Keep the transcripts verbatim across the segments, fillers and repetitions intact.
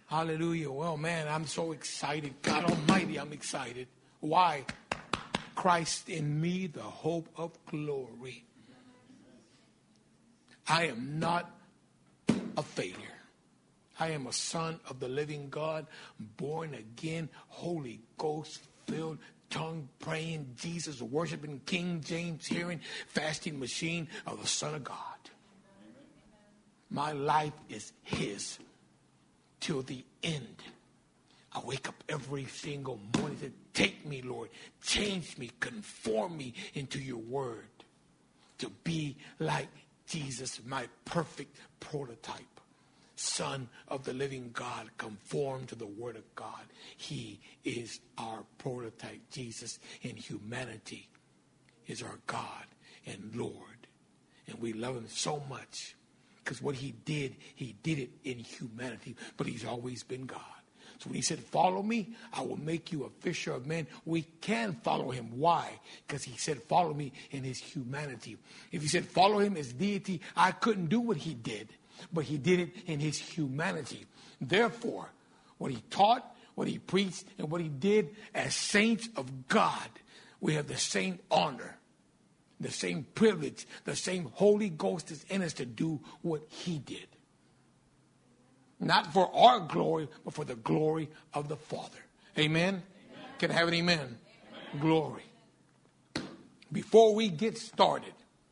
Hallelujah. Well, man, I'm so excited. God Almighty, I'm excited. Why? Christ in me, the hope of glory. I am not a failure. I am a son of the living God, born again, Holy Ghost filled, tongue praying, Jesus worshiping, King James hearing, fasting machine of the Son of God. My life is his till the end. I wake up every single morning and say, take me, Lord, change me, conform me into your word to be like Jesus, my perfect prototype. Son of the living God, conformed to the word of God. He is our prototype. Jesus in humanity is our God and Lord. And we love him so much because what he did, he did it in humanity, but he's always been God. So when he said, follow me, I will make you a fisher of men. We can follow him. Why? Because he said, follow me in his humanity. If he said, follow him as deity, I couldn't do what he did. But he did it in his humanity. Therefore, what he taught, what he preached, and what he did as saints of God, we have the same honor, the same privilege, the same Holy Ghost is in us to do what he did. Not for our glory, but for the glory of the Father. Amen? Amen. Can I have an amen? Amen? Glory. Before we get started,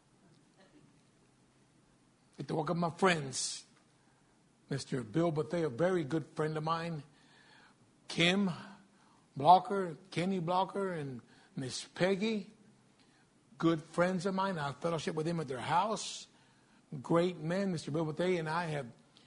I get to welcome my friends. Mister Bill Bethea, a very good friend of mine. Kim Blocker, Kenny Blocker, and Miss Peggy. Good friends of mine. I fellowship with them at their house. Great men. Mister Bill Bethea and I have,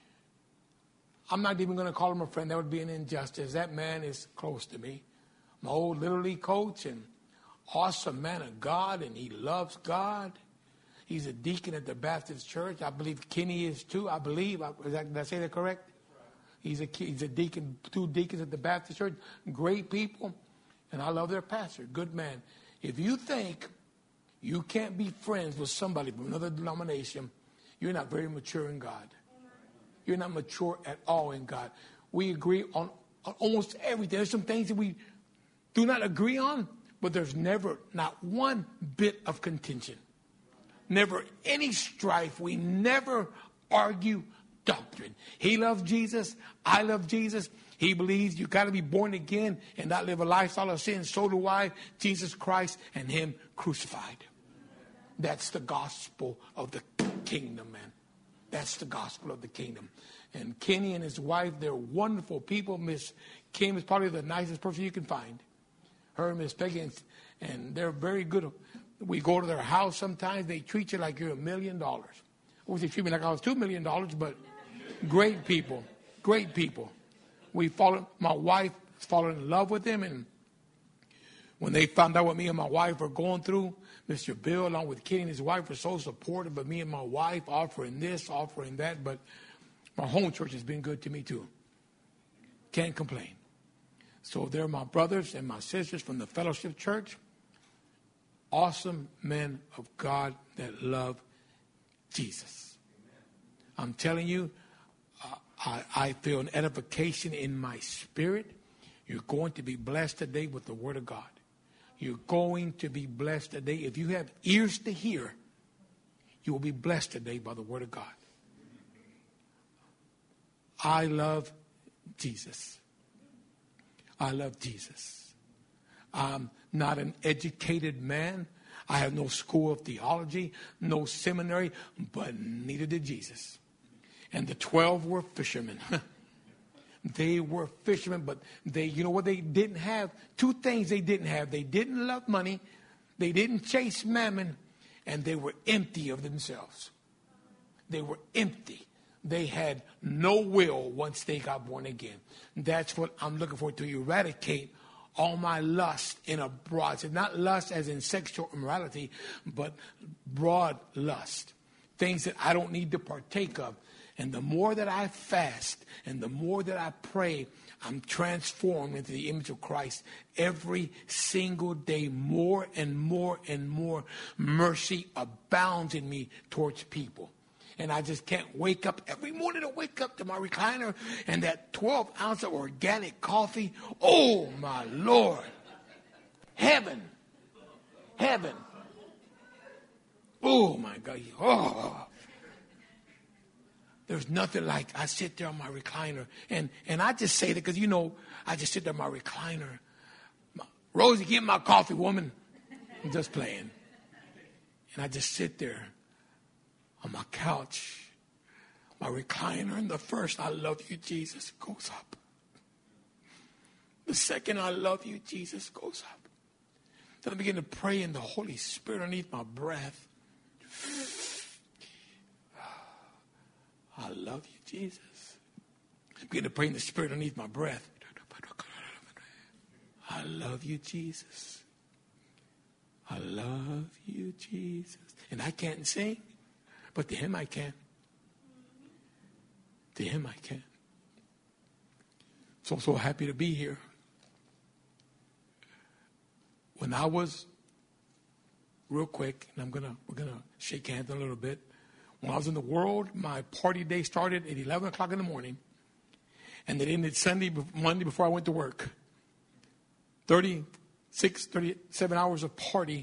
I'm not even going to call him a friend. That would be an injustice. That man is close to me. My old Little League coach and awesome man of God, and he loves God. He's a deacon at the Baptist Church. I believe Kenny is too. I believe. Is that, did I say that correct? He's a, he's a deacon, two deacons at the Baptist Church. Great people. And I love their pastor. Good man. If you think you can't be friends with somebody from another denomination, you're not very mature in God. You're not mature at all in God. We agree on, on almost everything. There's some things that we do not agree on, but there's never, not one bit of contention. Never any strife. We never argue doctrine. He loves Jesus. I love Jesus. He believes you got to be born again and not live a lifestyle of sin. So do I. Jesus Christ and him crucified. That's the gospel of the kingdom, man. That's the gospel of the kingdom. And Kenny and his wife, they're wonderful people. Miss Kim is probably the nicest person you can find. Her and Miss Peggy, and, and they're very good. We go to their house sometimes. They treat you like you're a million dollars. I wish they treat me like I was two million dollars, but great people. Great people. We fallen, my wife fallen in love with them, and when they found out what me and my wife were going through, Mister Bill, along with Kenny and his wife, were so supportive of me and my wife, offering this, offering that. But my home church has been good to me too. Can't complain. So they're my brothers and my sisters from the Fellowship Church. Awesome men of God that love Jesus. I'm telling you, uh, I, I feel an edification in my spirit. You're going to be blessed today with the Word of God. You're going to be blessed today. If you have ears to hear, you will be blessed today by the Word of God. I love Jesus. I love Jesus. I'm not an educated man. I have no school of theology, no seminary, but neither did Jesus. And the twelve were fishermen. They were fishermen, but they, you know what they didn't have? Two things they didn't have. They didn't love money, they didn't chase mammon, and they were empty of themselves. They were empty. They had no will once they got born again. That's what I'm looking for, to eradicate all my lust in a broad sense. Not lust as in sexual immorality, but broad lust. Things that I don't need to partake of. And the more that I fast and the more that I pray, I'm transformed into the image of Christ every single day. More and more and more mercy abounds in me towards people. And I just can't wake up every morning to wake up to my recliner and that twelve ounce of organic coffee. Oh, my Lord. Heaven. Heaven. Oh, my God. Oh. There's nothing like I sit there on my recliner. And, and I just say that because, you know, I just sit there on my recliner. My, Rosie, give me my coffee, woman. I'm just playing. And I just sit there on my couch, my recliner, and the first, I love you, Jesus, goes up. The second, I love you, Jesus, goes up. Then I begin to pray in the Holy Spirit underneath my breath. I love you, Jesus. I begin to pray in the Spirit underneath my breath. I love you, Jesus. I love you, Jesus. And I can't sing, but to him I can. To him I can. So I'm so happy to be here. When I was, real quick, and I'm gonna we're gonna shake hands a little bit. When I was in the world, my party day started at eleven o'clock in the morning, and it ended Sunday, Monday before I went to work. thirty-six, thirty-seven hours of party.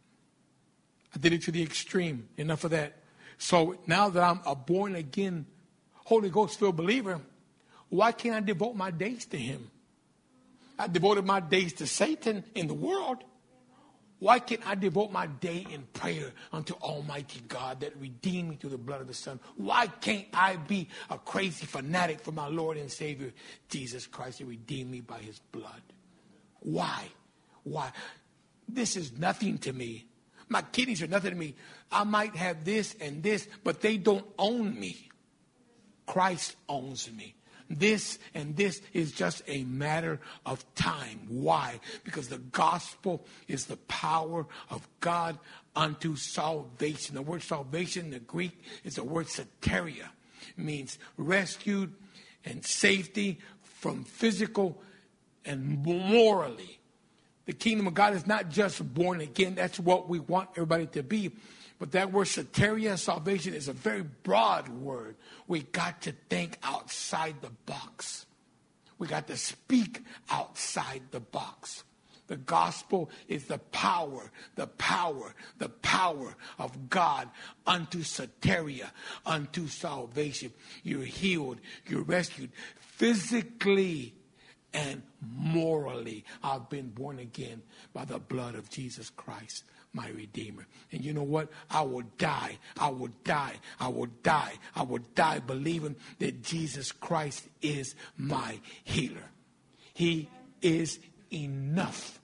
I did it to the extreme. Enough of that. So now that I'm a born again, Holy Ghost filled believer, why can't I devote my days to him? I devoted my days to Satan in the world. Why can't I devote my day in prayer unto Almighty God that redeemed me through the blood of the Son? Why can't I be a crazy fanatic for my Lord and Savior, Jesus Christ, who redeemed me by his blood? Why? Why? This is nothing to me. My kidneys are nothing to me. I might have this and this, but they don't own me. Christ owns me. This and this is just a matter of time. Why? Because the gospel is the power of God unto salvation. The word salvation in the Greek is the word soteria. It means rescued and safety from physical and morally. The kingdom of God is not just born again. That's what we want everybody to be. But that word soteria, salvation, is a very broad word. We got to think outside the box. We got to speak outside the box. The gospel is the power, the power, the power of God unto soteria, unto salvation. You're healed, you're rescued physically and morally. I've been born again by the blood of Jesus Christ, my Redeemer. And you know what? I will die. I will die. I will die. I will die believing that Jesus Christ is my healer. He is enough.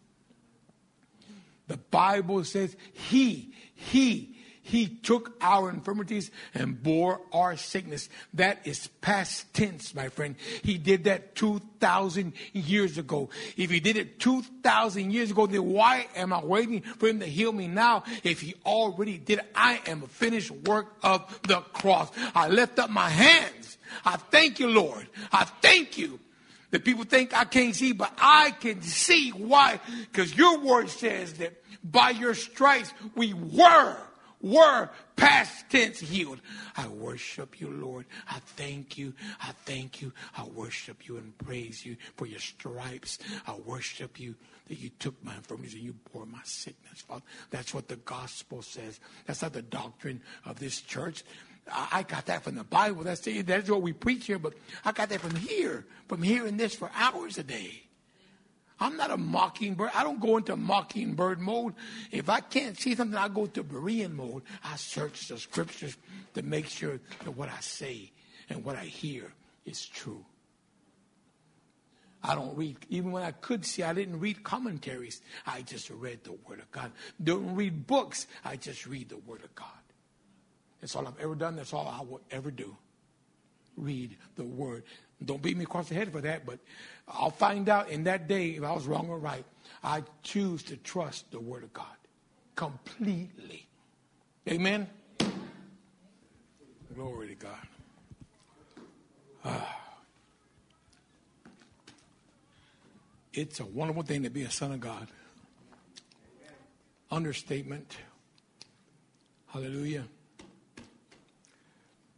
The Bible says he, he, he took our infirmities and bore our sickness. That is past tense, my friend. He did that two thousand years ago. If he did it two thousand years ago, then why am I waiting for him to heal me now if he already did it? I am a finished work of the cross. I lift up my hands. I thank you, Lord. I thank you. The people think I can't see, but I can see. Why? Because your word says that by your stripes we were were past tense healed. I worship you, Lord. I thank you. I thank you. I worship you and praise you for your stripes. I worship you that you took my infirmities and you bore my sickness, Father. That's what the gospel says. That's not the doctrine of this church. I got that from the Bible. That's, that's what we preach here, but I got that from here, from hearing this for hours a day. I'm not a mockingbird. I don't go into mockingbird mode. If I can't see something, I go to Berean mode. I search the scriptures to make sure that what I say and what I hear is true. I don't read, even when I could see, I didn't read commentaries. I just read the Word of God. Don't read books. I just read the Word of God. That's all I've ever done. That's all I will ever do. Read the Word. Don't beat me across the head for that, but I'll find out in that day if I was wrong or right. I choose to trust the Word of God completely. Amen? Glory to God. Ah. It's a wonderful thing to be a son of God. Understatement. Hallelujah.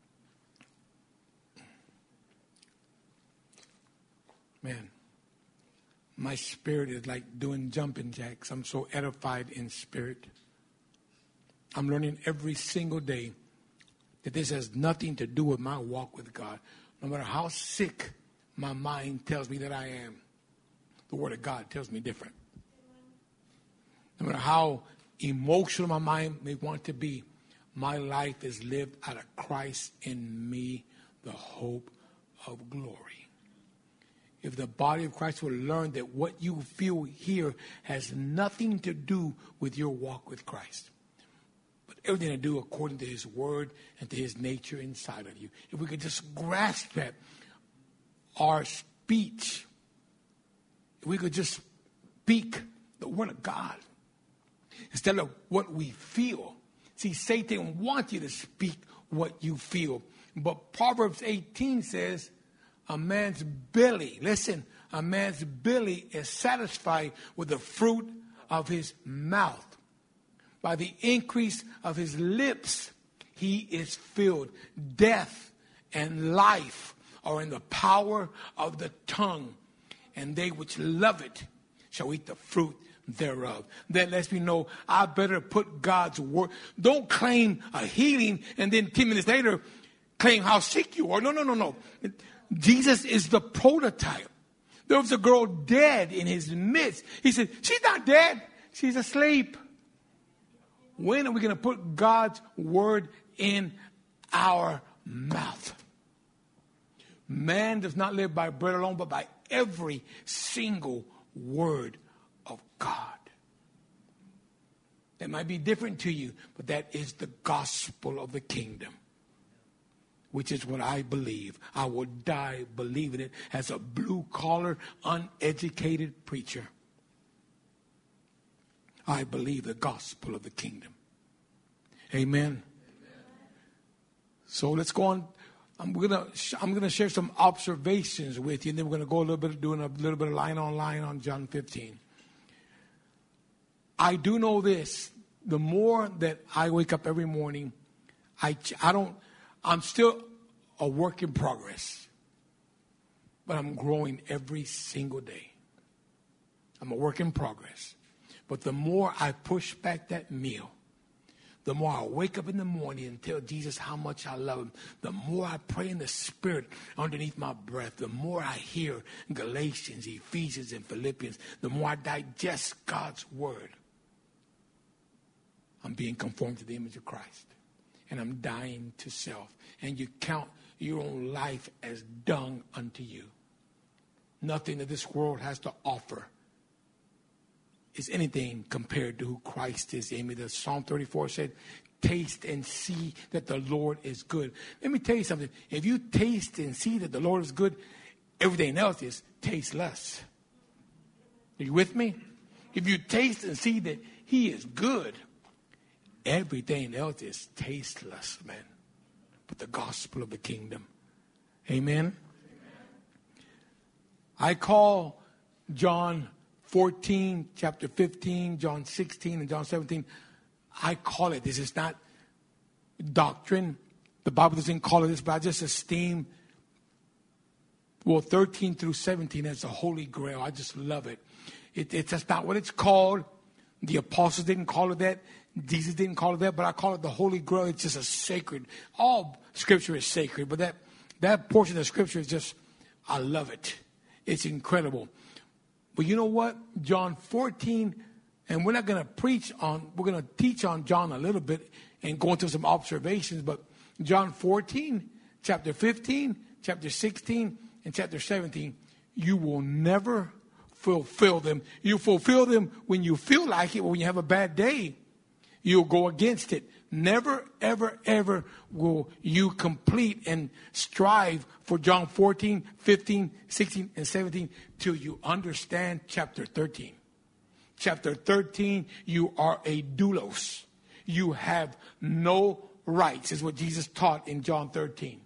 Man, my spirit is like doing jumping jacks. I'm so edified in spirit. I'm learning every single day that this has nothing to do with my walk with God. No matter how sick my mind tells me that I am, the Word of God tells me different. No matter how emotional my mind may want to be, my life is lived out of Christ in me, the hope of glory. If the body of Christ will learn that what you feel here has nothing to do with your walk with Christ, but everything to do according to His Word and to His nature inside of you. If we could just grasp that, our speech, if we could just speak the Word of God instead of what we feel. See, Satan wants you to speak what you feel. But Proverbs eighteen says, a man's belly, listen, a man's belly is satisfied with the fruit of his mouth. By the increase of his lips, he is filled. Death and life are in the power of the tongue, and they which love it shall eat the fruit thereof. That lets me know I better put God's word. Don't claim a healing and then ten minutes later claim how sick you are. No, no, no, no. Jesus is the prototype. There was a girl dead in his midst. He said, she's not dead. She's asleep. When are we going to put God's word in our mouth? Man does not live by bread alone, but by every single word of God. That might be different to you, but that is the gospel of the kingdom, which is what I believe. I will die believing it as a blue-collar, uneducated preacher. I believe the gospel of the kingdom. Amen. Amen. So let's go on. I'm gonna I'm gonna share some observations with you, and then we're gonna go a little bit doing a little bit of line on line on John fifteen. I do know this: the more that I wake up every morning, I I don't. I'm still a work in progress, but I'm growing every single day. I'm a work in progress. But the more I push back that meal, the more I wake up in the morning and tell Jesus how much I love him, the more I pray in the Spirit underneath my breath, the more I hear Galatians, Ephesians, and Philippians, the more I digest God's word. I'm being conformed to the image of Christ. And I'm dying to self. And you count your own life as dung unto you. Nothing that this world has to offer is anything compared to who Christ is. Amy, the Psalm thirty-four said, taste and see that the Lord is good. Let me tell you something. If you taste and see that the Lord is good, everything else is tasteless. Are you with me? If you taste and see that he is good, everything else is tasteless, man. But the gospel of the kingdom. Amen? Amen. I call John fourteen, chapter fifteen, John sixteen, and John seventeen. I call it this. It's not doctrine. The Bible doesn't call it this, but I just esteem, well, thirteen through seventeen as a holy grail. I just love it. it it's just not what it's called. The apostles didn't call it that. Jesus didn't call it that, but I call it the Holy Grail. It's just a sacred. All Scripture is sacred, but that that portion of Scripture is just, I love it. It's incredible. But you know what? John fourteen, and we're not going to preach on, we're going to teach on John a little bit and go into some observations, but John fourteen, chapter fifteen, chapter sixteen, and chapter seventeen, you will never fulfill them. You fulfill them when you feel like it, when you have a bad day. You'll go against it. Never, ever, ever will you complete and strive for John fourteen, fifteen, sixteen, and seventeen till you understand chapter thirteen. Chapter thirteen, you are a doulos. You have no rights, is what Jesus taught in John thirteen.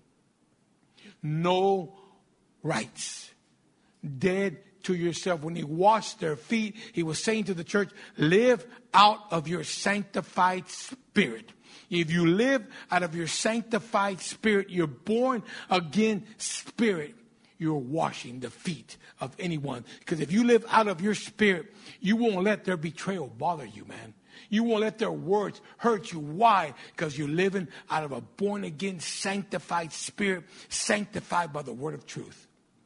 No rights. Dead to yourself. When he washed their feet, he was saying to the church, live out of your sanctified spirit. If you live out of your sanctified spirit, you're born again spirit. you're washing the feet of anyone. Because if you live out of your spirit, you won't let their betrayal bother you, man. You won't let their words hurt you. Why? Because you're living out of a born-again, sanctified spirit, sanctified by the word of truth.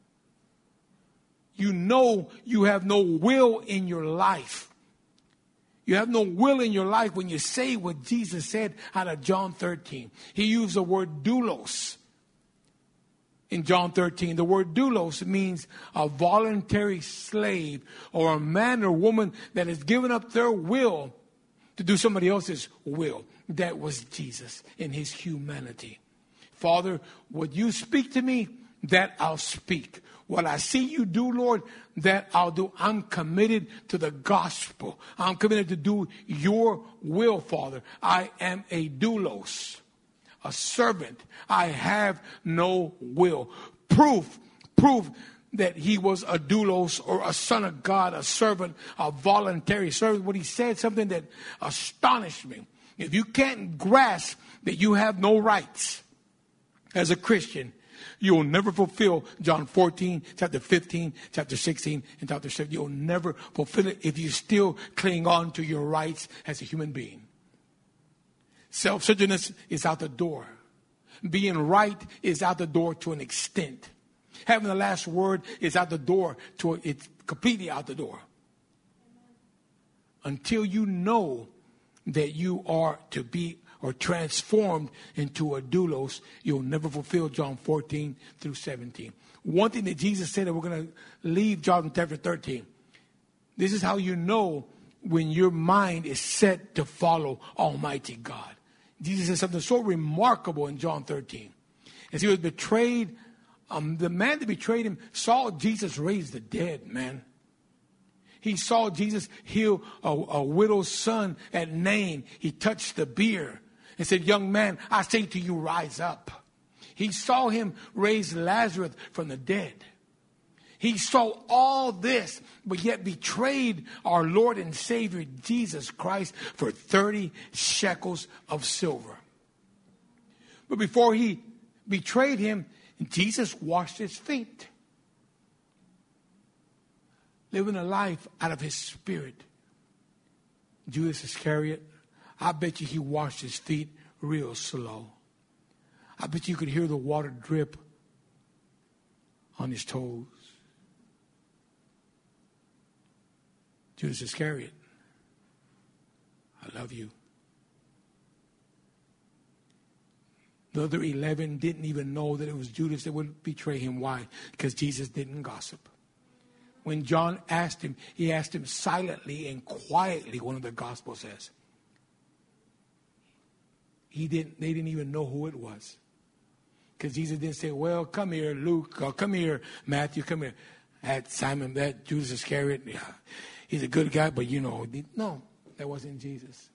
You know you have no will in your life. You have no will in your life when you say what Jesus said out of John thirteen. He used the word doulos in John thirteen. The word doulos means a voluntary slave or a man or woman that has given up their will to do somebody else's will. That was Jesus in his humanity. Father, what you speak to me, that I'll speak. What I see you do, Lord, that I'll do. I'm committed to the gospel. I'm committed to do your will, Father. I am a doulos, a servant. I have no will. Proof, proof that he was a doulos or a son of God, a servant, a voluntary servant. What he said, something that astonished me. If you can't grasp that you have no rights as a Christian, you will never fulfill John fourteen, chapter fifteen, chapter sixteen, and chapter seventeen. You'll never fulfill it if you still cling on to your rights as a human being. Self-centeredness is out the door. Being right is out the door to an extent. Having the last word is out the door to a, it's completely out the door. Until you know that you are to be or transformed into a doulos, you'll never fulfill John fourteen through seventeen. One thing that Jesus said, that we're going to leave John chapter thirteen. This is how you know when your mind is set to follow Almighty God. Jesus said something so remarkable in John thirteen. As he was betrayed, um, the man that betrayed him saw Jesus raise the dead, man. He saw Jesus heal a, a widow's son at Nain. He touched the bier and said, young man, I say to you, rise up. He saw him raise Lazarus from the dead. He saw all this, but yet betrayed our Lord and Savior Jesus Christ for thirty shekels of silver. But before he betrayed him, Jesus washed his feet. Living a life out of his spirit. Judas Iscariot, I bet you he washed his feet real slow. I bet you could hear the water drip on his toes. Judas Iscariot, I love you. The other eleven didn't even know that it was Judas that would betray him. Why? Because Jesus didn't gossip. When John asked him, he asked him silently and quietly, one of the Gospels says. He didn't, they didn't even know who it was. Because Jesus didn't say, well, come here, Luke, or come here, Matthew, come here. That Simon, that Judas Iscariot, yeah, he's a good guy, but you know, no, that wasn't Jesus.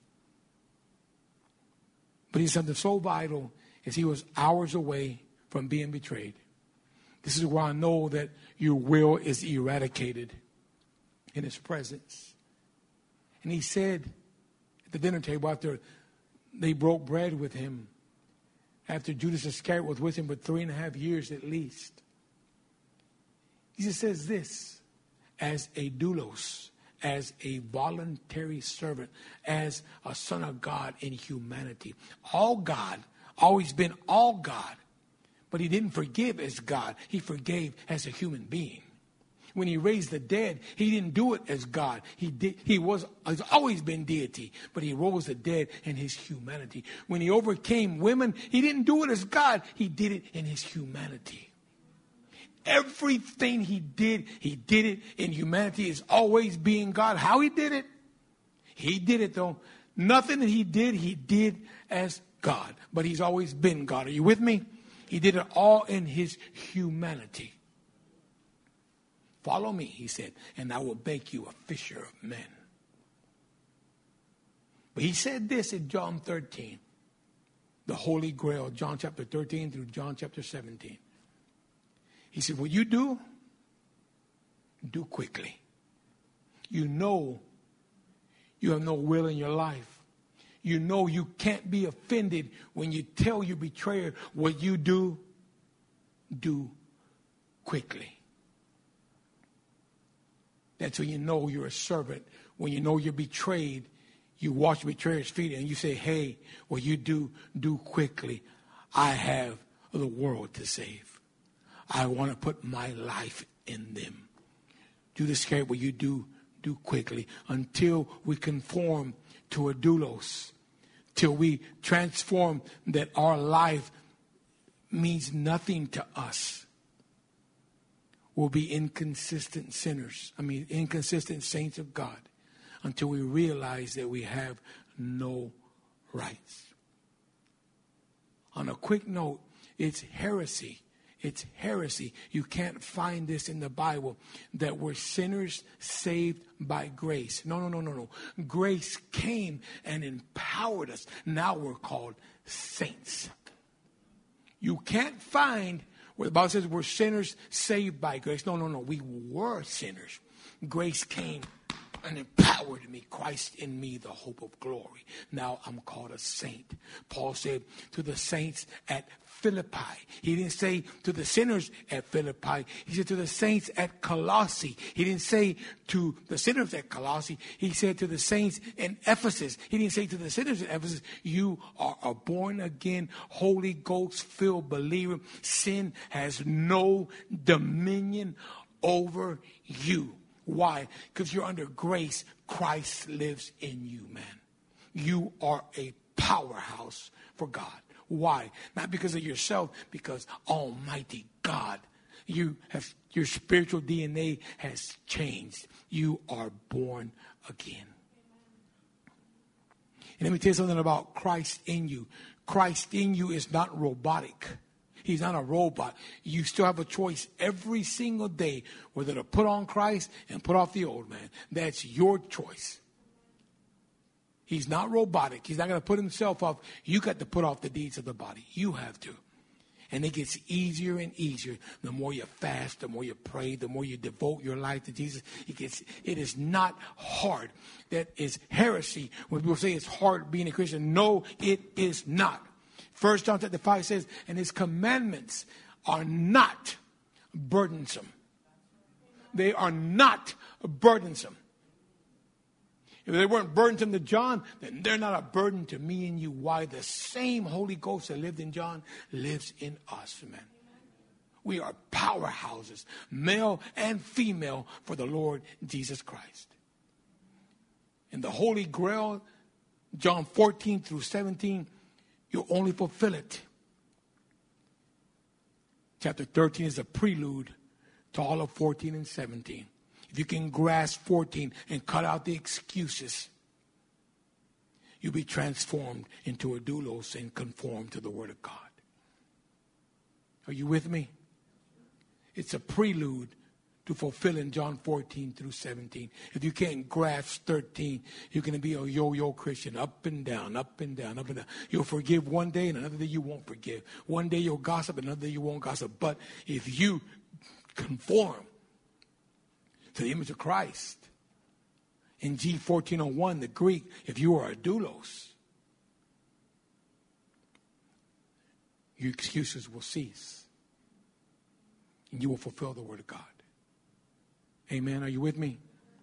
But he's something so vital as he was hours away from being betrayed. This is where I know that your will is eradicated in his presence. And he said at the dinner table after they broke bread with him, after Judas Iscariot was with him for three and a half years at least. Jesus says this, as a doulos, as a voluntary servant, as a son of God in humanity. All God, always been all God. But he didn't forgive as God. He forgave as a human being. When he raised the dead, he didn't do it as God. He did. He was has always been deity, but he rose the dead in his humanity. When he overcame women, he didn't do it as God. He did it in his humanity. Everything he did, he did it in humanity. Is always being God. How he did it? He did it though. Nothing that he did, he did as God. But he's always been God. Are you with me? He did it all in his humanity. Follow me, he said, and I will make you a fisher of men. But he said this in John thirteen, the Holy Grail, John chapter thirteen through John chapter seventeen. He said, what you do, do quickly. You know you have no will in your life. You know you can't be offended when you tell your betrayer what you do, do quickly. That's when you know you're a servant. When you know you're betrayed, you wash the betrayer's feet and you say, hey, what you do, do quickly. I have the world to save. I want to put my life in them. Do the scary what you do, do quickly until we conform to a doulos. Till we transform that our life means nothing to us. We'll be inconsistent sinners. I mean, inconsistent saints of God until we realize that we have no rights. On a quick note, it's heresy. It's heresy. You can't find this in the Bible that we're sinners saved by grace. No, no, no, no, no. Grace came and empowered us. Now we're called saints. You can't find where the Bible says we're sinners saved by grace. No, no, no. We were sinners. Grace came and empowered me. Christ in me, the hope of glory. Now I'm called a saint. Paul said to the saints at Philippi. He didn't say to the sinners at Philippi. He said to the saints at Colossae. He didn't say to the sinners at Colossae. He said to the saints in Ephesus. He didn't say to the sinners in Ephesus, you are a born again, Holy Ghost filled believer. Sin has no dominion over you. Why? Because you're under grace. Christ lives in you, man. You are a powerhouse for God. Why? Not because of yourself, because Almighty God. You have, your spiritual D N A has changed. You are born again. And let me tell you something about Christ in you. Christ in you is not robotic. He's not a robot. You still have a choice every single day whether to put on Christ and put off the old man. That's your choice. He's not robotic. He's not going to put himself off. You got to put off the deeds of the body. You have to. And it gets easier and easier. The more you fast, the more you pray, the more you devote your life to Jesus. It gets, it is not hard. That is heresy. When people say it's hard being a Christian, no, it is not. First John chapter five says, and his commandments are not burdensome. They are not burdensome. If they weren't burdensome to John, then they're not a burden to me and you. Why? The same Holy Ghost that lived in John lives in us, man. We are powerhouses, male and female, for the Lord Jesus Christ. And the Holy Grail, John fourteen through seventeen, you only fulfill it. Chapter thirteen is a prelude to all of fourteen and seventeen. If you can grasp fourteen and cut out the excuses, you'll be transformed into a doulos and conform to the Word of God. Are you with me? It's a prelude to fulfilling John fourteen through seventeen. If you can't grasp thirteen, you're going to be a yo-yo Christian, up and down, up and down, up and down. You'll forgive one day and another day you won't forgive. One day you'll gossip, another day you won't gossip. But if you conform to the image of Christ, in G fourteen oh one, the Greek, if you are a doulos, your excuses will cease. And you will fulfill the Word of God. Amen. Are you with me?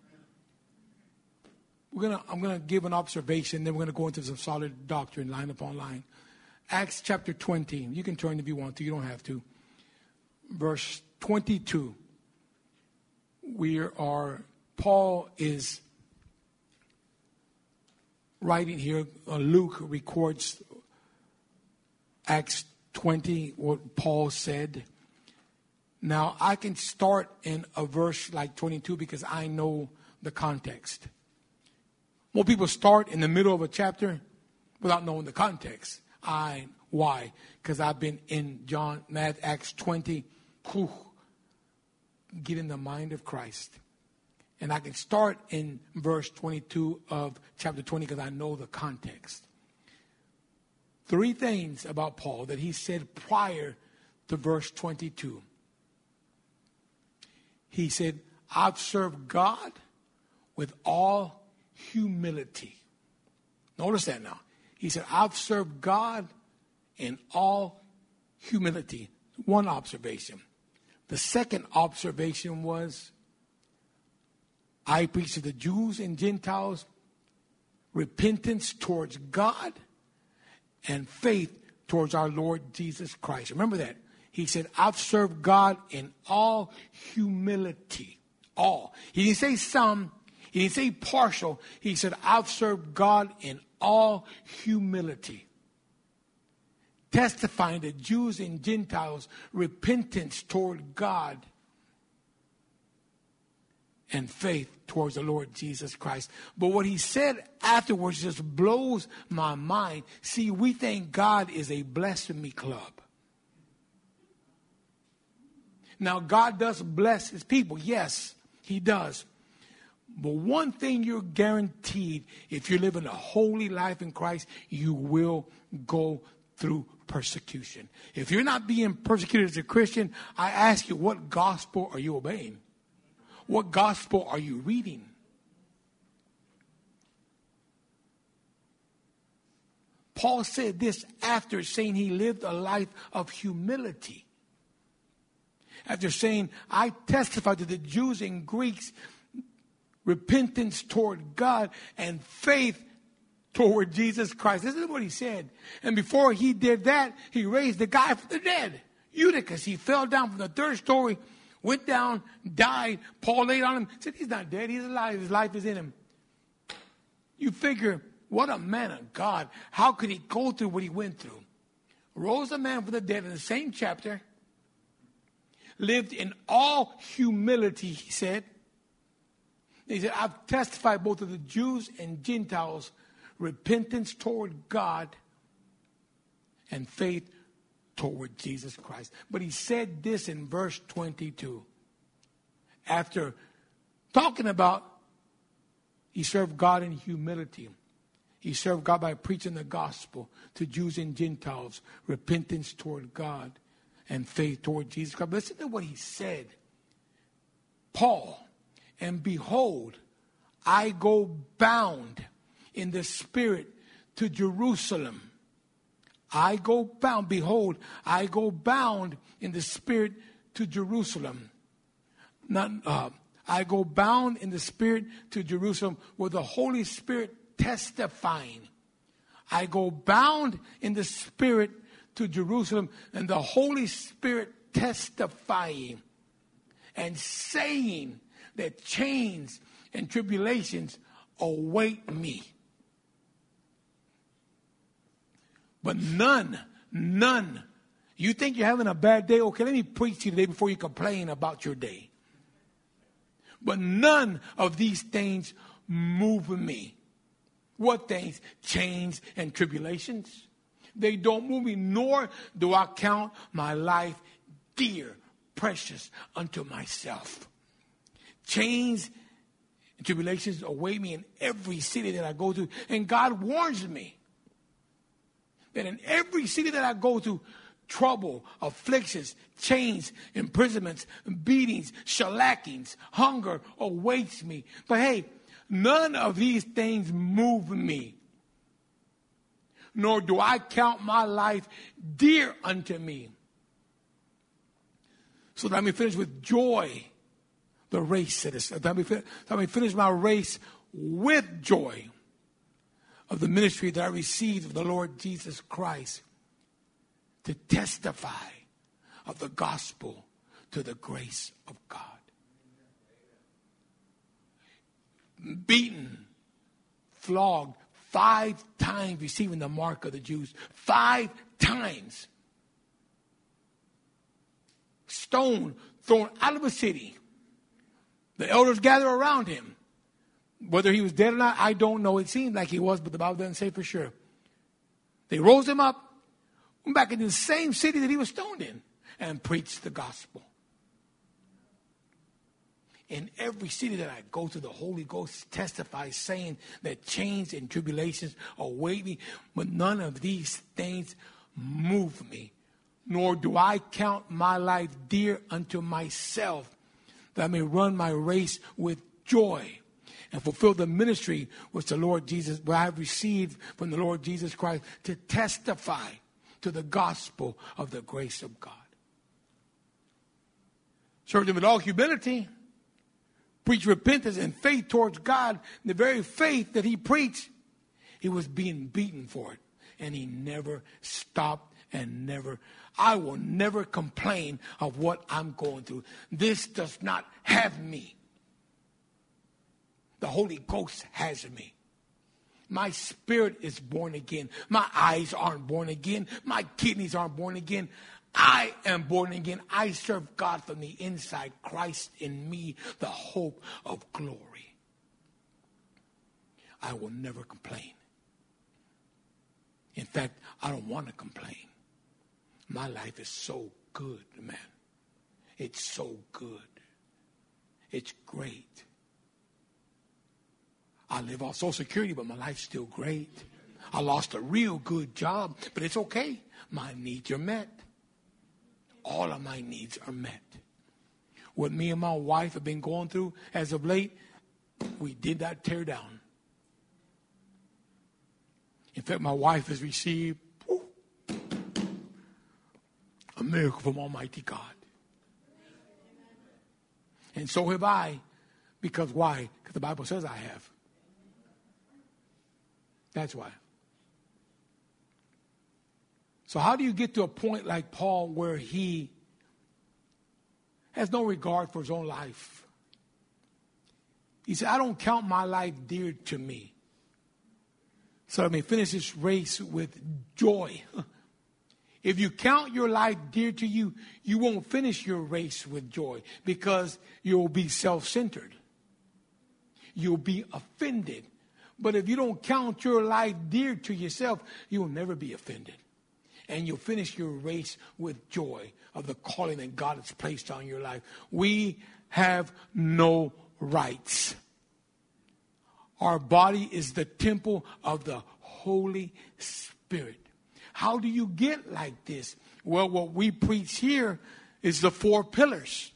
We're gonna, I'm going to give an observation, then we're going to go into some solid doctrine, line upon line. Acts chapter twenty. You can turn if you want to. You don't have to. Verse twenty-two. We are, Paul is writing here. Uh, Luke records Acts twenty, what Paul said. Now, I can start in a verse like twenty-two because I know the context. More people start in the middle of a chapter without knowing the context. I, why? Because I've been in John, Matt, Acts twenty. Whew, get in the mind of Christ. And I can start in verse twenty-two of chapter twenty because I know the context. Three things about Paul that he said prior to verse twenty-two. He said, I've served God with all humility. Notice that now. He said, I've served God in all humility. One observation. The second observation was, I preach to the Jews and Gentiles repentance towards God and faith towards our Lord Jesus Christ. Remember that. He said, I've served God in all humility. All. He didn't say some. He didn't say partial. He said, I've served God in all humility. Testifying to Jews and Gentiles repentance toward God and faith towards the Lord Jesus Christ. But what he said afterwards just blows my mind. See, we think God is a blasphemy club. Now, God does bless his people. Yes, he does. But one thing you're guaranteed, if you're living a holy life in Christ, you will go through persecution. If you're not being persecuted as a Christian, I ask you, what gospel are you obeying? What gospel are you reading? Paul said this after saying he lived a life of humility. After saying, I testify to the Jews and Greeks repentance toward God and faith toward Jesus Christ. This is what he said. And before he did that, he raised the guy from the dead. Eutychus, he fell down from the third story, went down, died. Paul laid on him, said, he's not dead, he's alive, his life is in him. You figure, what a man of God. How could he go through what he went through? Rose a man from the dead in the same chapter. Lived in all humility, he said. He said, I've testified both to the Jews and Gentiles repentance toward God and faith toward Jesus Christ. But he said this in verse twenty-two. After talking about he served God in humility. He served God by preaching the gospel to Jews and Gentiles, repentance toward God and faith toward Jesus Christ. But listen to what he said. Paul, and behold, I go bound in the Spirit to Jerusalem. I go bound, behold, I go bound in the Spirit to Jerusalem. Not, uh, I go bound in the Spirit to Jerusalem with the Holy Spirit testifying. I go bound in the Spirit to Jerusalem and the Holy Spirit testifying and saying that chains and tribulations await me. But none, none. You think you're having a bad day? Okay, let me preach to you today before you complain about your day. But none of these things move me. What things? Chains and tribulations. They don't move me, nor do I count my life dear, precious unto myself. Chains and tribulations await me in every city that I go to. And God warns me that in every city that I go to, trouble, afflictions, chains, imprisonments, beatings, shellackings, hunger awaits me. But hey, none of these things move me. Nor do I count my life dear unto me, so that I may finish with joy the race that is, that I may finish, that I may finish my race with joy of the ministry that I received of the Lord Jesus Christ, to testify of the gospel to the grace of God. Beaten, flogged, five times receiving the mark of the Jews. Five times. Stone thrown out of a city. The elders gather around him. Whether he was dead or not, I don't know. It seemed like he was, but the Bible doesn't say for sure. They rose him up, went back into the same city that he was stoned in, and preached the gospel. In every city that I go to, the Holy Ghost testifies, saying that chains and tribulations await me, but none of these things move me, nor do I count my life dear unto myself, that I may run my race with joy and fulfill the ministry which the Lord Jesus, what I have received from the Lord Jesus Christ, to testify to the gospel of the grace of God. served him with all humility, preached repentance and faith towards God. The very faith that he preached, he was being beaten for it. And he never stopped and never, I will never complain of what I'm going through. This does not have me. The Holy Ghost has me. My spirit is born again. My eyes aren't born again. My kidneys aren't born again. I am born again. I serve God from the inside. Christ in me, the hope of glory. I will never complain. In fact, I don't want to complain. My life is so good, man. It's so good. It's great. I live off Social Security, but my life's still great. I lost a real good job, but it's okay. My needs are met. All of my needs are met. What me and my wife have been going through as of late, we did not tear down. In fact, my wife has received whew, a miracle from Almighty God. And so have I. Because why? Because the Bible says I have. That's why. So how do you get to a point like Paul where he has no regard for his own life? He said, I don't count my life dear to me, so I may finish this race with joy. If you count your life dear to you, you won't finish your race with joy because you'll be self-centered. You'll be offended. But if you don't count your life dear to yourself, you will never be offended. And you'll finish your race with joy of the calling that God has placed on your life. We have no rights. Our body is the temple of the Holy Spirit. How do you get like this? Well, what we preach here is the four pillars.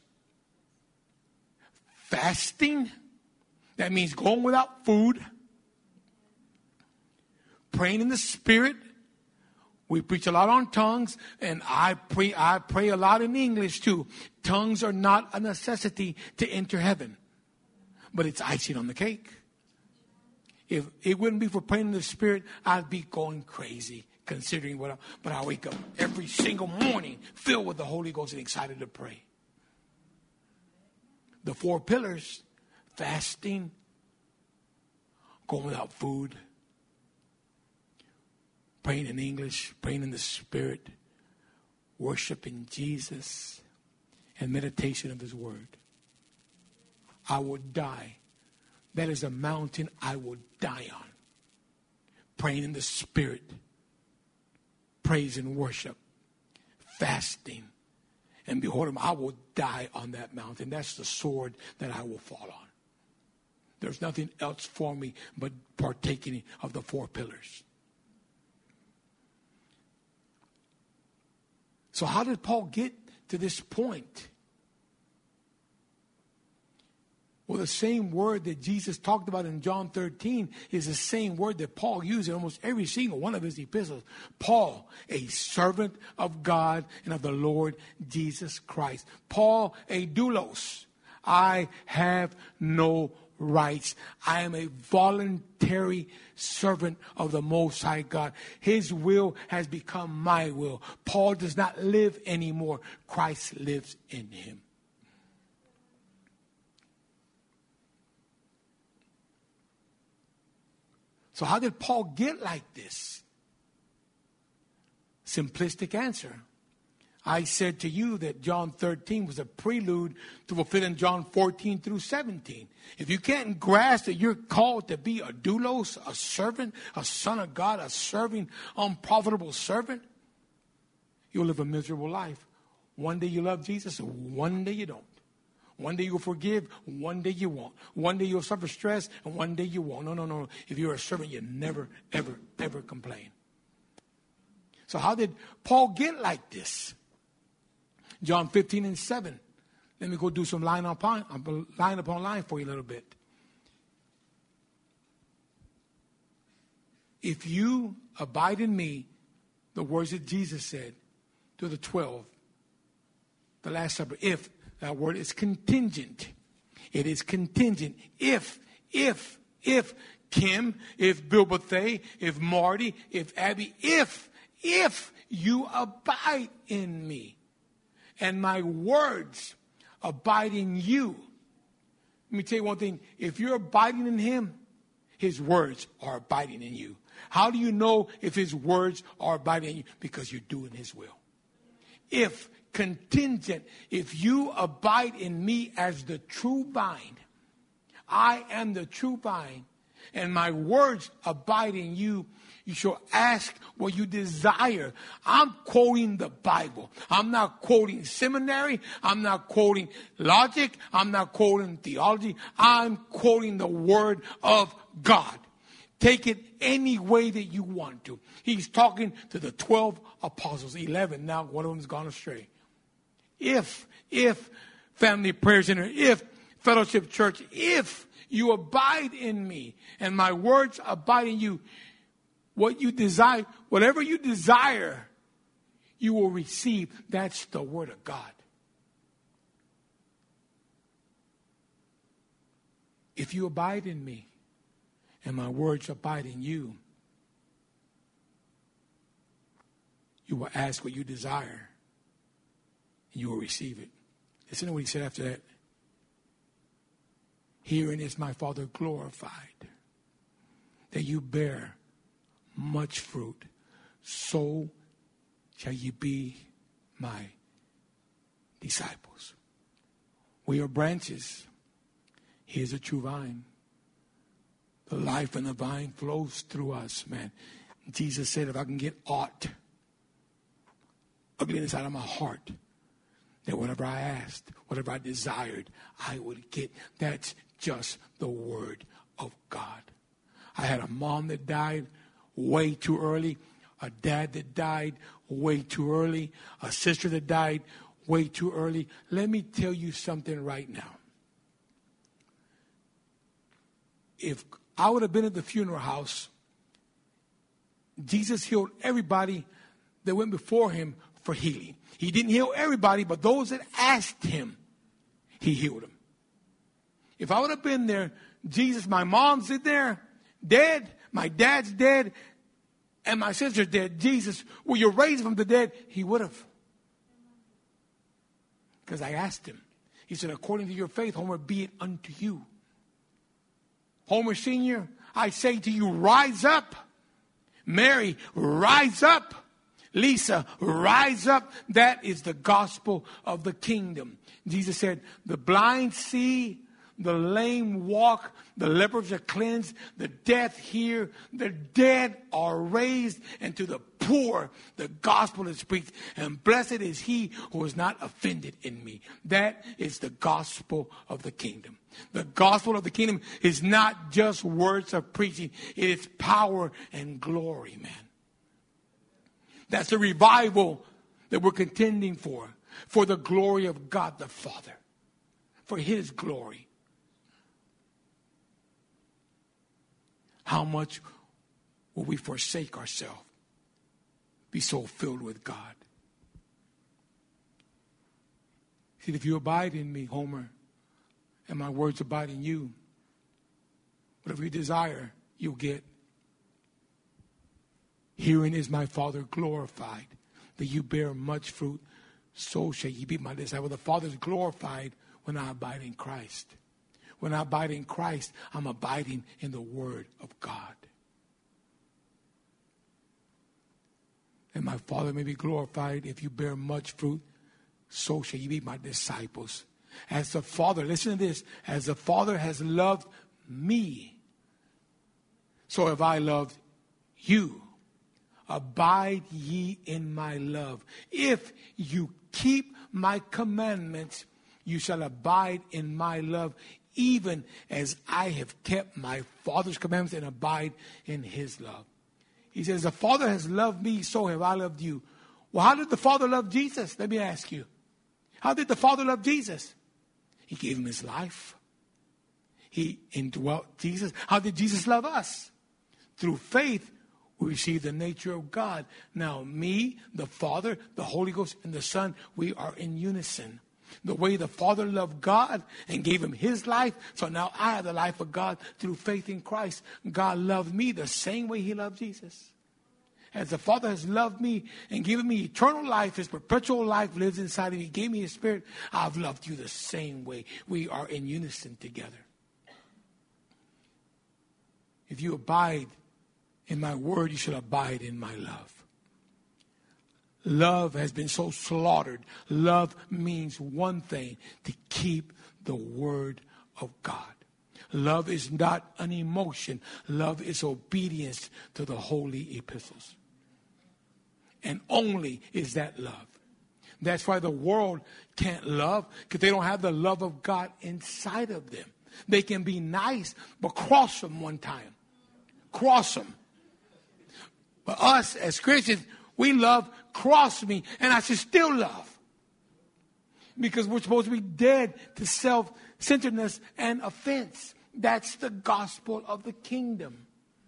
Fasting, that means going without food. Praying in the Spirit. We preach a lot on tongues, and I pray, I pray a lot in English too. Tongues are not a necessity to enter heaven, but it's icing on the cake. If it wouldn't be for praying in the Spirit, I'd be going crazy considering what I, but I wake up every single morning filled with the Holy Ghost and excited to pray. The four pillars: fasting, going without food, praying in English, praying in the Spirit, worshiping Jesus, and meditation of His Word. I will die. That is a mountain I will die on. Praying in the Spirit, praise and worship, fasting. And behold, I will die on that mountain. That's the sword that I will fall on. There's nothing else for me but partaking of the four pillars. So how did Paul get to this point? Well, the same word that Jesus talked about in John thirteen is the same word that Paul used in almost every single one of his epistles. Paul, a servant of God and of the Lord Jesus Christ. Paul, a doulos. I have no rights. I am a voluntary servant of the Most High God. His will has become my will. Paul does not live anymore. Christ lives in him. So how did Paul get like this? Simplistic answer. I said to you that John thirteen was a prelude to fulfilling John fourteen through seventeen. If you can't grasp that you're called to be a doulos, a servant, a son of God, a serving, unprofitable servant, you'll live a miserable life. One day you love Jesus, and one day you don't. One day you'll forgive, one day you won't. One day you'll suffer stress, and one day you won't. No, no, no. If you're a servant, you never, ever, ever complain. So how did Paul get like this? John fifteen and seven. Let me go do some line upon line upon line for you a little bit. If you abide in me, the words that Jesus said to the twelve, the Last Supper, if That word is contingent. It is contingent. If, if, if Kim, if Bill Bethea, if Marty, if Abby, if, if you abide in me and my words abide in you. Let me tell you one thing. If you're abiding in him, his words are abiding in you. How do you know if his words are abiding in you? Because you're doing his will. If contingent, if you abide in me as the true vine, I am the true vine, and my words abide in you, you shall ask what you desire. I'm quoting the Bible. I'm not quoting seminary. I'm not quoting logic. I'm not quoting theology. I'm quoting the word of God. Take it any way that you want to. He's talking to the twelve apostles, eleven. Now one of them's gone astray. If, if Family Prayer Center, if Fellowship Church, if you abide in me and my words abide in you, what you desire, whatever you desire, you will receive. That's the word of God. If you abide in me and my words abide in you, you will ask what you desire and you will receive it. Listen to what he said after that. Herein is my Father glorified, that you bear much fruit, so shall ye be my disciples. We are branches. He is a true vine. The life in the vine flows through us, man. Jesus said, if I can get aught ugly inside of my heart, that whatever I asked, whatever I desired, I would get. That's just the word of God. I had a mom that died way too early, a dad that died way too early, a sister that died way too early. Let me tell you something right now. If I would have been at the funeral house, Jesus healed everybody that went before him for healing. He didn't heal everybody, but those that asked him, he healed them. If I would have been there, Jesus, my mom's in there, dead, my dad's dead, and my sister's dead. Jesus, will you raise from the dead? He would have. Because I asked him. He said, according to your faith, Homer, be it unto you. Homer Senior, I say to you, rise up. Mary, rise up. Lisa, rise up. That is the gospel of the kingdom. Jesus said, the blind see, the lame walk, the lepers are cleansed, the deaf hear, the dead are raised, and to the poor the gospel is preached. And blessed is he who is not offended in me. That is the gospel of the kingdom. The gospel of the kingdom is not just words of preaching. It is power and glory, man. That's the revival that we're contending for. For the glory of God the Father. For his glory. How much will we forsake ourselves? Be so filled with God. See, if you abide in me, Homer, and my words abide in you, whatever you desire, you'll get. Herein is my Father glorified, that you bear much fruit, so shall ye be my disciple. The Father is glorified when I abide in Christ. When I abide in Christ, I'm abiding in the Word of God. And my Father may be glorified if you bear much fruit, so shall ye be my disciples. As the Father, listen to this, as the Father has loved me, so have I loved you. Abide ye in my love. If you keep my commandments, you shall abide in my love, even as I have kept my Father's commandments and abide in his love. He says, the Father has loved me, so have I loved you. Well, how did the Father love Jesus? Let me ask you. How did the Father love Jesus? He gave him his life. He indwelt Jesus. How did Jesus love us? Through faith, we receive the nature of God. Now, me, the Father, the Holy Ghost, and the Son, we are in unison. The way the Father loved God and gave him his life, so now I have the life of God through faith in Christ. God loved me the same way he loved Jesus. As the Father has loved me and given me eternal life, his perpetual life lives inside of me. He gave me his Spirit. I've loved you the same way. We are in unison together. If you abide in my word, you shall abide in my love. Love has been so slaughtered. Love means one thing: to keep the word of God. Love is not an emotion. Love is obedience to the holy epistles. And only is that love. That's why the world can't love, because they don't have the love of God inside of them. They can be nice, but cross them one time. Cross them. But us as Christians, we love cross me, and I should still love. Because we're supposed to be dead to self-centeredness and offense. That's the gospel of the kingdom.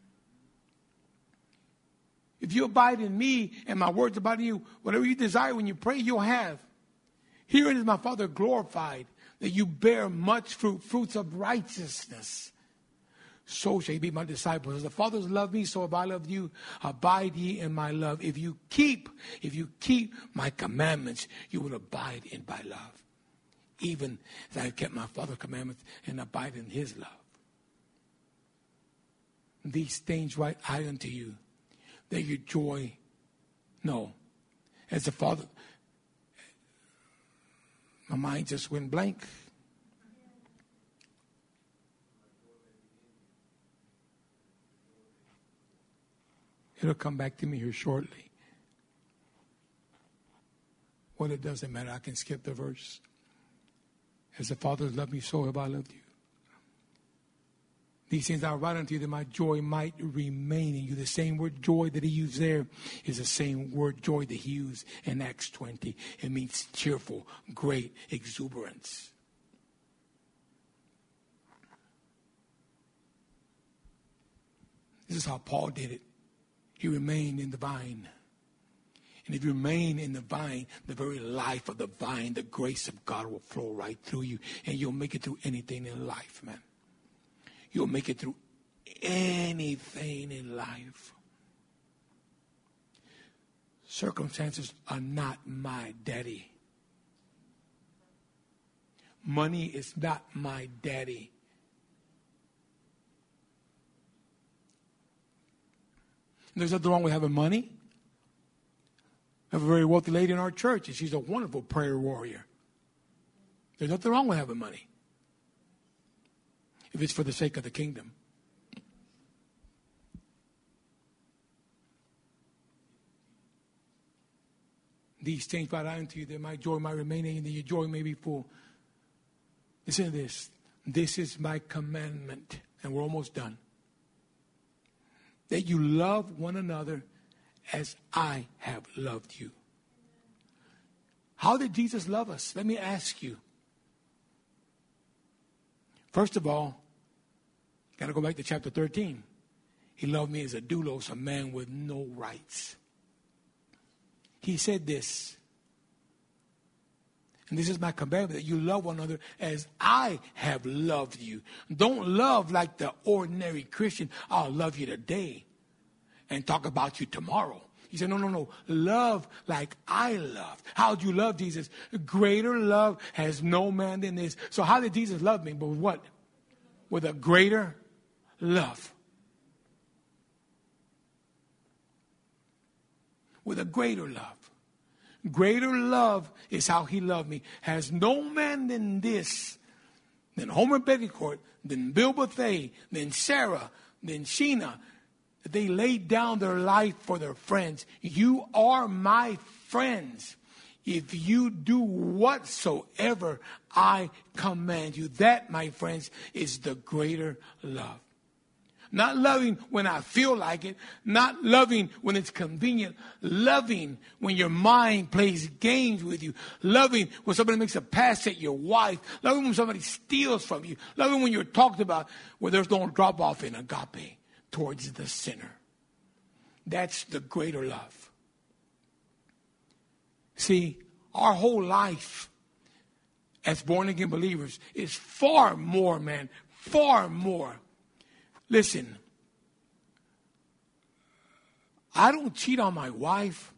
If you abide in me and my words abide in you, whatever you desire when you pray, you'll have. Herein is my Father glorified, that you bear much fruit, fruits of righteousness. So shall you be my disciples. As the Father has loved me, so have I loved you. Abide ye in my love. If you keep, if you keep my commandments, you will abide in my love. Even as I have kept my Father's commandments and abide in his love. These things write I unto you, that your joy, no, as the Father, my mind just went blank. It'll come back to me here shortly. Well, it doesn't matter. I can skip the verse. As the Father has loved me, so have I loved you. These things I write unto you, that my joy might remain in you. The same word joy that he used there is the same word joy that he used in Acts twenty. It means cheerful, great exuberance. This is how Paul did it. He remained in the vine. And if you remain in the vine, the very life of the vine, the grace of God will flow right through you. And you'll make it through anything in life, man. You'll make it through anything in life. Circumstances are not my daddy. Money is not my daddy. There's nothing wrong with having money. I have a very wealthy lady in our church, and she's a wonderful prayer warrior. There's nothing wrong with having money, if it's for the sake of the kingdom. These things write I unto you, that my joy might remain in you, that your joy may be full. Listen to this. This is my commandment, and we're almost done. That you love one another as I have loved you. How did Jesus love us? Let me ask you. First of all, got to go back to chapter thirteen. He loved me as a doulos, a man with no rights. He said this. And this is my commandment, that you love one another as I have loved you. Don't love like the ordinary Christian. I'll love you today and talk about you tomorrow. He said, no, no, no. Love like I loved. How did you love Jesus? Greater love has no man than this. So how did Jesus love me? But with what? With a greater love. With a greater love. Greater love is how he loved me. Has no man than this, than Homer Betancourt, than Bill Bethea, than Sarah, than Sheena. They laid down their life for their friends. You are my friends if you do whatsoever I command you. That, my friends, is the greater love. Not loving when I feel like it. Not loving when it's convenient. Loving when your mind plays games with you. Loving when somebody makes a pass at your wife. Loving when somebody steals from you. Loving when you're talked about where there's no drop off in agape towards the sinner. That's the greater love. See, our whole life, as born again believers is far more, man, far more. Listen, I don't cheat on my wife.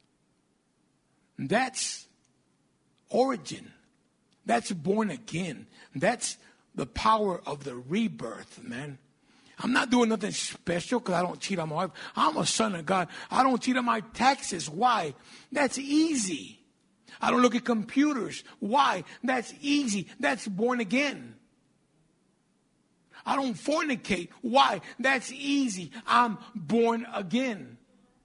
That's origin. That's born again. That's the power of the rebirth, man. I'm not doing nothing special because I don't cheat on my wife. I'm a son of God. I don't cheat on my taxes. Why? That's easy. I don't look at computers. Why? That's easy. That's born again. I don't fornicate. Why? That's easy. I'm born again.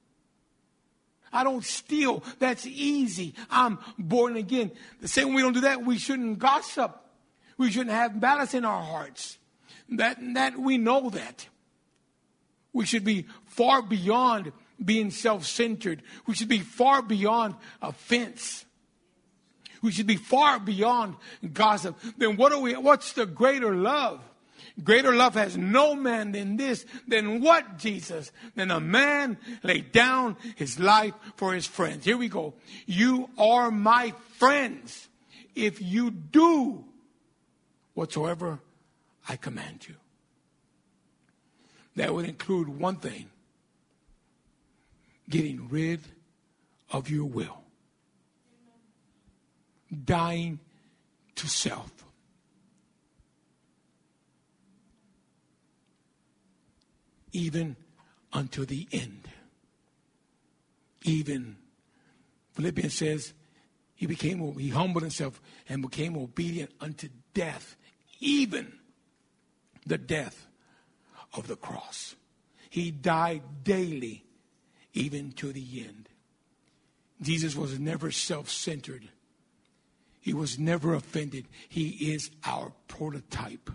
I don't steal. That's easy. I'm born again. The same way we don't do that, we shouldn't gossip. We shouldn't have malice in our hearts. That, that we know that. We should be far beyond being self-centered. We should be far beyond offense. We should be far beyond gossip. Then what are we? What's the greater love? Greater love has no man than this. Than what, Jesus? Than a man laid down his life for his friends. Here we go. You are my friends if you do whatsoever I command you. That would include one thing: getting rid of your will. Dying to self. Even unto the end. Even Philippians says he became, he humbled himself and became obedient unto death. Even the death of the cross. He died daily, even to the end. Jesus was never self-centered. He was never offended. He is our prototype.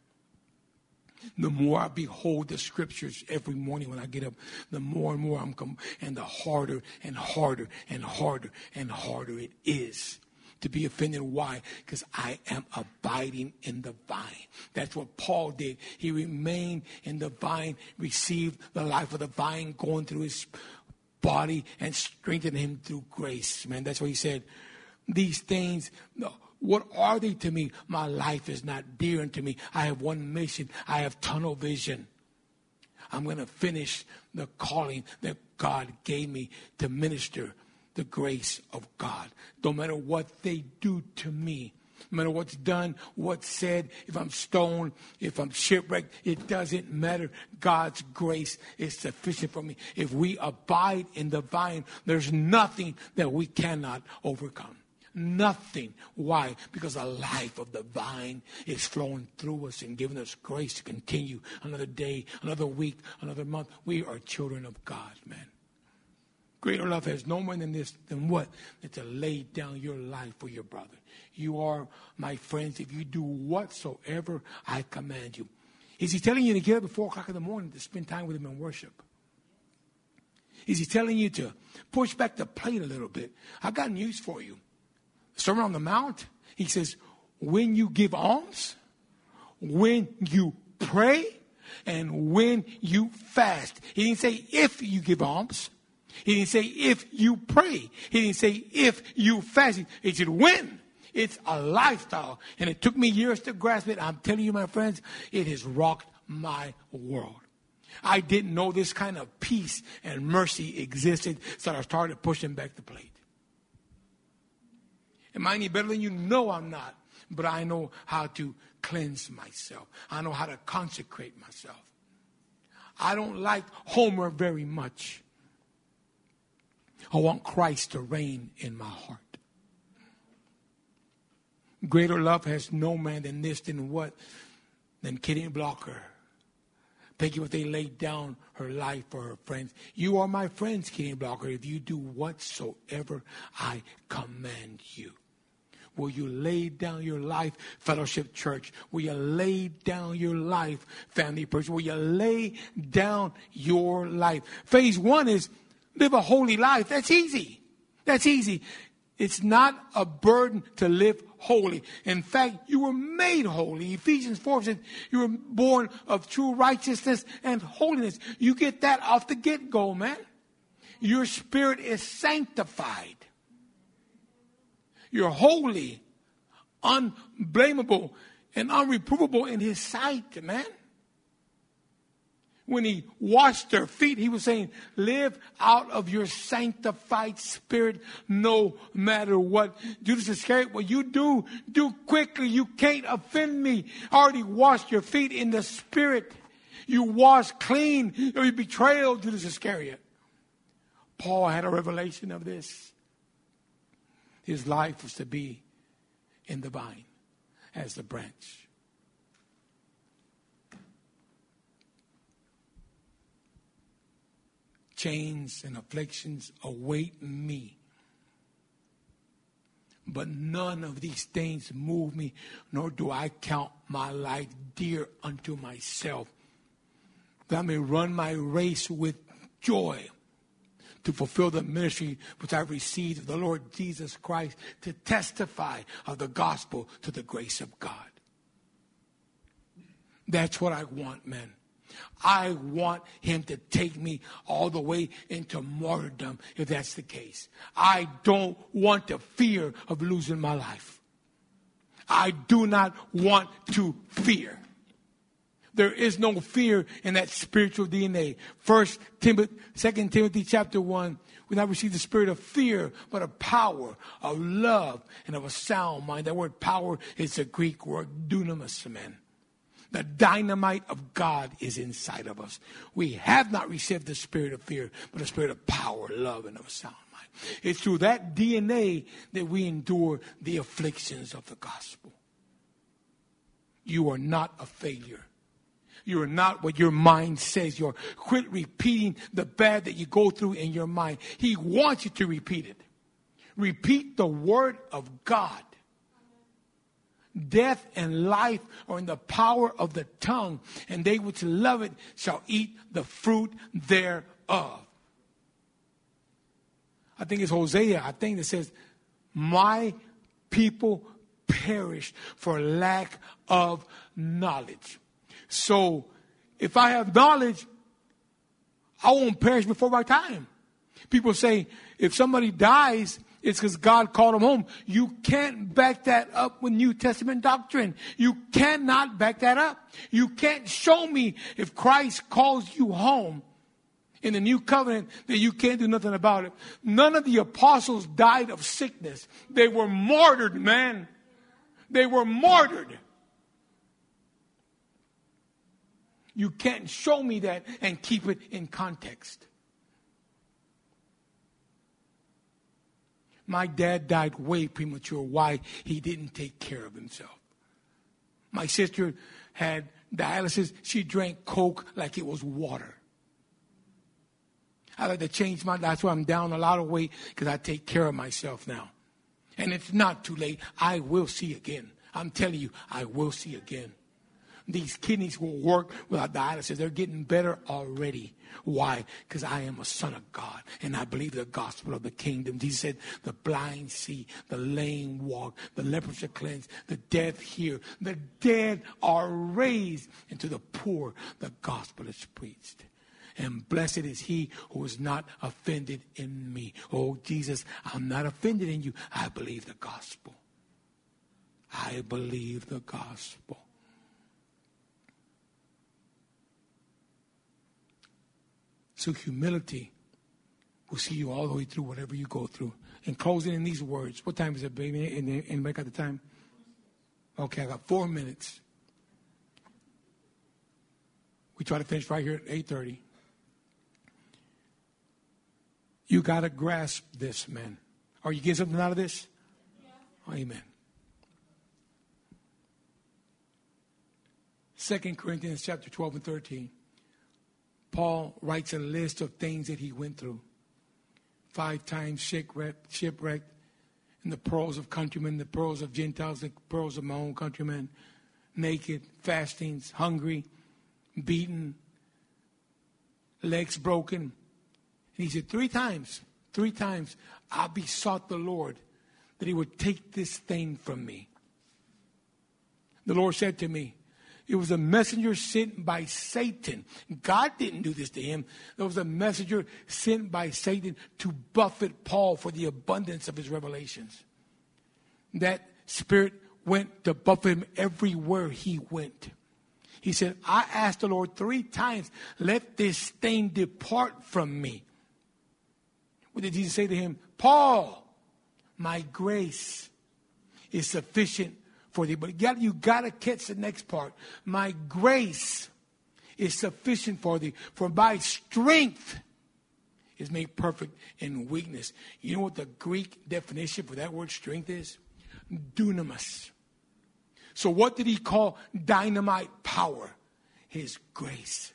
The more I behold the scriptures every morning when I get up, the more and more I'm com- and the harder and harder and harder and harder it is to be offended. Why? Because I am abiding in the vine. That's what Paul did. He remained in the vine, received the life of the vine going through his body and strengthened him through grace. Man, that's what he said. These things, what are they to me? My life is not dear unto me. I have one mission. I have tunnel vision. I'm going to finish the calling that God gave me to minister the grace of God. No matter what they do to me, no matter what's done, what's said, if I'm stoned, if I'm shipwrecked, it doesn't matter. God's grace is sufficient for me. If we abide in the vine, there's nothing that we cannot overcome. Nothing. Why? Because the life of the vine is flowing through us and giving us grace to continue another day, another week, another month. We are children of God, man. Greater love has no more than this, than what? Than to lay down your life for your brother. You are my friends if you do whatsoever I command you. Is he telling you to get up at four o'clock in the morning to spend time with him in worship? Is he telling you to push back the plate a little bit? I got news for you. Sermon on the Mount, he says, when you give alms, when you pray, and when you fast. He didn't say if you give alms. He didn't say if you pray. He didn't say if you fast. He said when. It's a lifestyle. And it took me years to grasp it. I'm telling you, my friends, it has rocked my world. I didn't know this kind of peace and mercy existed, so I started pushing back the plate. Am I any better than you? No, I'm not. But I know how to cleanse myself. I know how to consecrate myself. I don't like Homer very much. I want Christ to reign in my heart. Greater love has no man than this, than what? Than Kitty Blocker. Thank you what they laid down her life for her friends. You are my friends, Kitty Blocker, if you do whatsoever I command you. Will you lay down your life, Fellowship Church? Will you lay down your life, Family Person? Will you lay down your life? Phase one is live a holy life. That's easy. That's easy. It's not a burden to live holy. In fact, you were made holy. Ephesians four says you were born of true righteousness and holiness. You get that off the get-go, man. Your spirit is sanctified. You're holy unblameable and unreprovable in his sight, man. When he washed their feet, he was saying, live out of your sanctified spirit no matter what. Judas Iscariot, what you do, do quickly. You can't offend me. I already washed your feet in the spirit. You wash clean. You betrayal, Judas Iscariot. Paul had a revelation of this. His life was to be in the vine as the branch. Chains and afflictions await me. But none of these things move me, nor do I count my life dear unto myself, that I may run my race with joy, to fulfill the ministry which I received of the Lord Jesus Christ, to testify of the gospel to the grace of God. That's what I want, man. I want him to take me all the way into martyrdom, if that's the case. I don't want the fear of losing my life. I do not want to fear. There is no fear in that spiritual D N A. First Timothy, Second Timothy chapter one, we not receive the spirit of fear, but of power, of love, and of a sound mind. That word power is the Greek word dunamis, man. The dynamite of God is inside of us. We have not received the spirit of fear, but the spirit of power, love, and of a sound mind. It's through that D N A that we endure the afflictions of the gospel. You are not a failure. You are not what your mind says. You're quit repeating the bad that you go through in your mind. He wants you to repeat it. Repeat the word of God. Death and life are in the power of the tongue, and they which love it shall eat the fruit thereof. I think it's Hosea, I think it says, my people perish for lack of knowledge. So if I have knowledge, I won't perish before my time. People say, if somebody dies, it's because God called them home. You can't back that up with New Testament doctrine. You cannot back that up. You can't show me if Christ calls you home in the new covenant that you can't do nothing about it. None of the apostles died of sickness. They were martyred, man. They were martyred. You can't show me that and keep it in context. My dad died way premature. Why? He didn't take care of himself. My sister had dialysis. She drank Coke like it was water. I had to change my, that's why I'm down a lot of weight, because I take care of myself now. And it's not too late. I will see again. I'm telling you, I will see again. These kidneys will work without dialysis. They're getting better already. Why? Because I am a son of God, and I believe the gospel of the kingdom. He said, the blind see, the lame walk, the lepers are cleansed, the deaf hear, the dead are raised, and to the poor the gospel is preached. And blessed is he who is not offended in me. Oh, Jesus, I'm not offended in you. I believe the gospel. I believe the gospel. So humility will see you all the way through whatever you go through. In closing in these words, what time is it, baby? Anybody got the time? Okay, I got four minutes. We try to finish right here at eight thirty. You got to grasp this, man. Are you getting something out of this? Yeah. Amen. Second Corinthians chapter twelve and thirteen. Paul writes a list of things that he went through. Five times shipwrecked, shipwrecked in the pearls of countrymen, the pearls of Gentiles, the pearls of my own countrymen. Naked, fastings, hungry, beaten, legs broken. And he said three times, three times, I besought the Lord that he would take this thing from me. The Lord said to me, it was a messenger sent by Satan. God didn't do this to him. There was a messenger sent by Satan to buffet Paul for the abundance of his revelations. That spirit went to buffet him everywhere he went. He said, I asked the Lord three times, let this stain depart from me. What did Jesus say to him? Paul, my grace is sufficient for thee. But you got, you got to catch the next part. My grace is sufficient for thee. For my strength is made perfect in weakness. You know what the Greek definition for that word strength is? Dunamis. So what did he call dynamite power? His grace.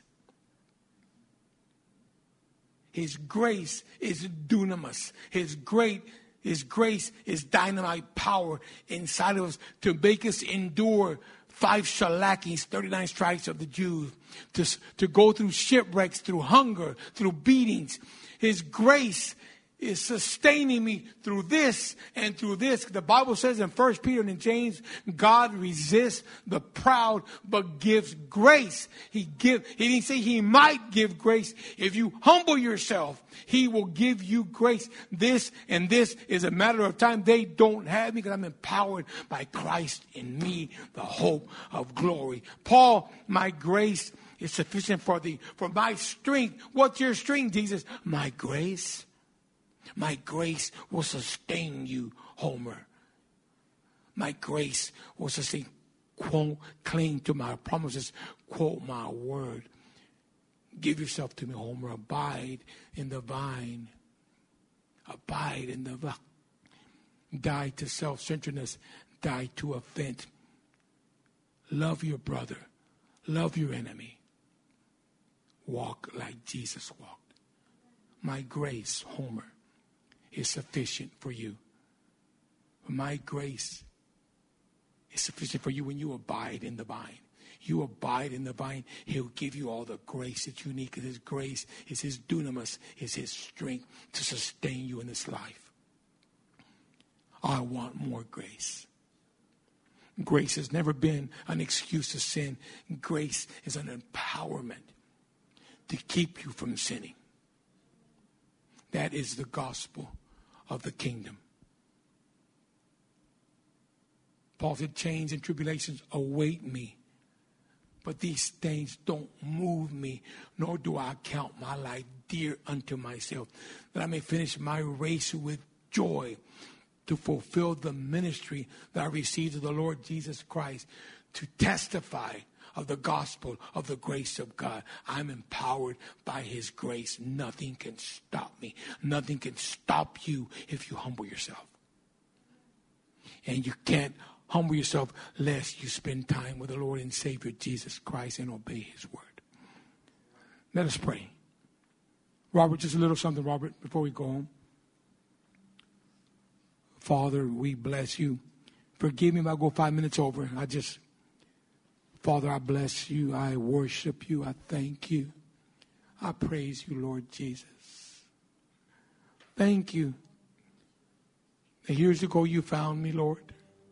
His grace is dunamis. His great, His grace is dynamite power inside of us to make us endure five shellacings, thirty-nine stripes of the Jews, to, to go through shipwrecks, through hunger, through beatings. His grace is sustaining me through this and through this. The Bible says in First Peter and in James, God resists the proud but gives grace. He give. He didn't say he might give grace. If you humble yourself, he will give you grace. This and this is a matter of time. They don't have me because I'm empowered by Christ in me, the hope of glory. Paul, my grace is sufficient for thee. For my strength. What's your strength, Jesus? My grace. My grace will sustain you, Homer. My grace will sustain. Quote, cling to my promises. Quote my word. Give yourself to me, Homer. Abide in the vine. Abide in the vine. Die to self-centeredness. Die to offense. Love your brother. Love your enemy. Walk like Jesus walked. My grace, Homer, is sufficient for you. My grace is sufficient for you when you abide in the vine. You abide in the vine, he'll give you all the grace that you need, because his grace is his dunamis, is his strength to sustain you in this life. I want more grace. Grace has never been an excuse to sin. Grace is an empowerment to keep you from sinning. That is the gospel of the kingdom. Paul said, chains and tribulations await me, but these things don't move me, nor do I count my life dear unto myself, that I may finish my race with joy, to fulfill the ministry that I received of the Lord Jesus Christ, to testify of the gospel of the grace of God. I'm empowered by his grace. Nothing can stop me. Nothing can stop you if you humble yourself. And you can't humble yourself lest you spend time with the Lord and Savior Jesus Christ and obey his word. Let us pray. Robert, just a little something, Robert, before we go home. Father, we bless you. Forgive me if I go five minutes over. I just... Father, I bless you. I worship you. I thank you. I praise you, Lord Jesus. Thank you that years ago you found me, Lord.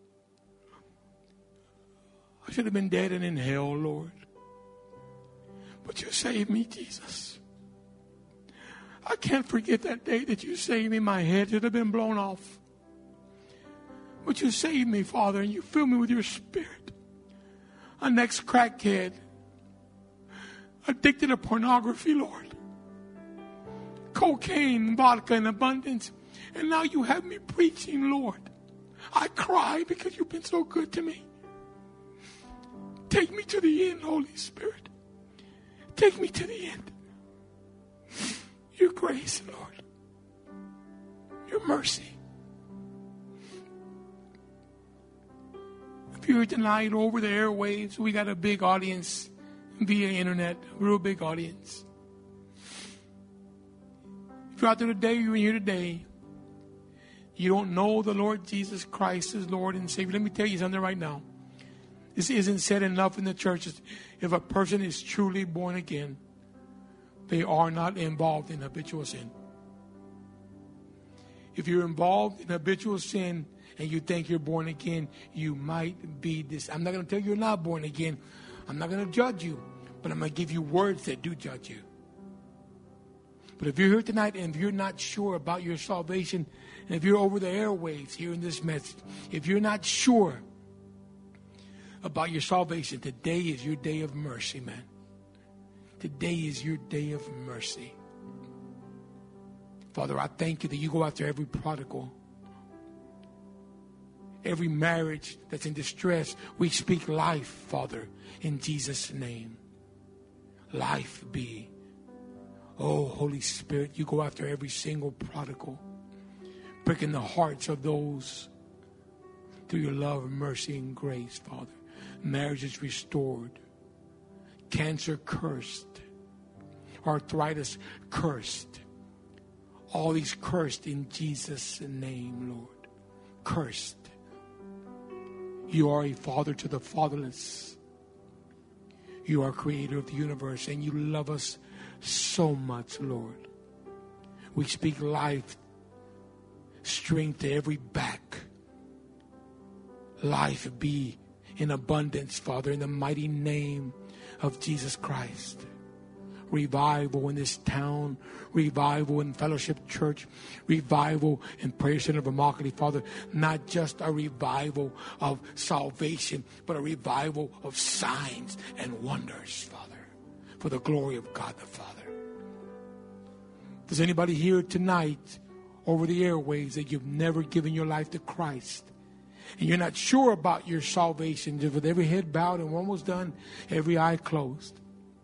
I should have been dead and in hell, Lord. But you saved me, Jesus. I can't forget that day that you saved me. My head should have been blown off. But you saved me, Father, and you filled me with your Spirit. An ex-crackhead, addicted to pornography, Lord. Cocaine, vodka in abundance. And now you have me preaching, Lord. I cry because you've been so good to me. Take me to the end, Holy Spirit. Take me to the end. Your grace, Lord. Your mercy. If you're tonight over the airwaves, we got a big audience via internet, a real big audience. If you're out there today, you're here today, you don't know the Lord Jesus Christ as Lord and Savior. Let me tell you something right now. This isn't said enough in the churches. If a person is truly born again, they are not involved in habitual sin. If you're involved in habitual sin and you think you're born again, you might be this. I'm not going to tell you you're not born again. I'm not going to judge you, but I'm going to give you words that do judge you. But if you're here tonight and if you're not sure about your salvation, and if you're over the airwaves hearing this message, if you're not sure about your salvation, today is your day of mercy, man. Today is your day of mercy. Father, I thank you that you go after every prodigal, every marriage that's in distress. We speak life, Father, in Jesus' name. Life be. Oh, Holy Spirit, you go after every single prodigal, breaking the hearts of those through your love, mercy, and grace, Father. Marriage is restored. Cancer cursed. Arthritis cursed. All these cursed in Jesus' name, Lord. Cursed. You are a father to the fatherless. You are creator of the universe, and you love us so much, Lord. We speak life, strength to every back. Life be in abundance, Father, in the mighty name of Jesus Christ. Revival in this town, revival in Fellowship Church, revival in Prayer Center of Immokalee, Father. Not just a revival of salvation, but a revival of signs and wonders, Father, for the glory of God the Father. Does anybody here tonight over the airwaves that you've never given your life to Christ? And you're not sure about your salvation, just with every head bowed and almost done, every eye closed.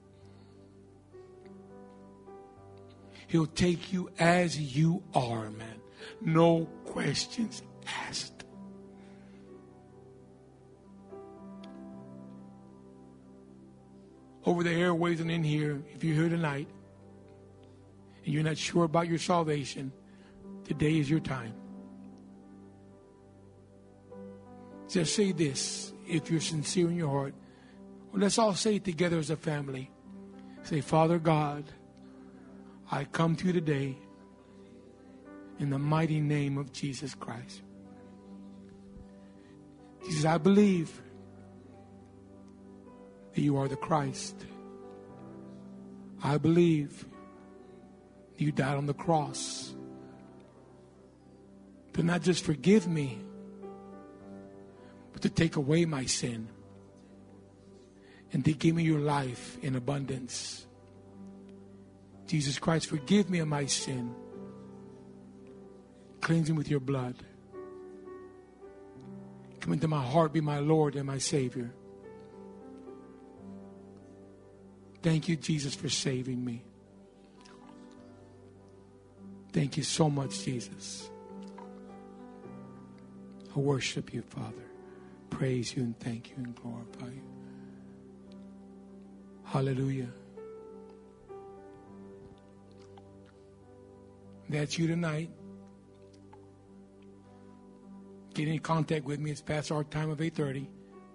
He'll take you as you are, man. No questions asked. Over the airways and in here, if you're here tonight and you're not sure about your salvation, today is your time. Just say this if you're sincere in your heart. Well, let's all say it together as a family. Say, Father God, I come to you today in the mighty name of Jesus Christ. Jesus, I believe that you are the Christ. I believe that you died on the cross to not just forgive me, but to take away my sin and to give me your life in abundance. Jesus Christ, forgive me of my sin. Cleanse me with your blood. Come into my heart, be my Lord and my Savior. Thank you, Jesus, for saving me. Thank you so much, Jesus. I worship you, Father. Praise you and thank you and glorify you. Hallelujah. That's you tonight. Get in contact with me. It's past our time of eight thirty.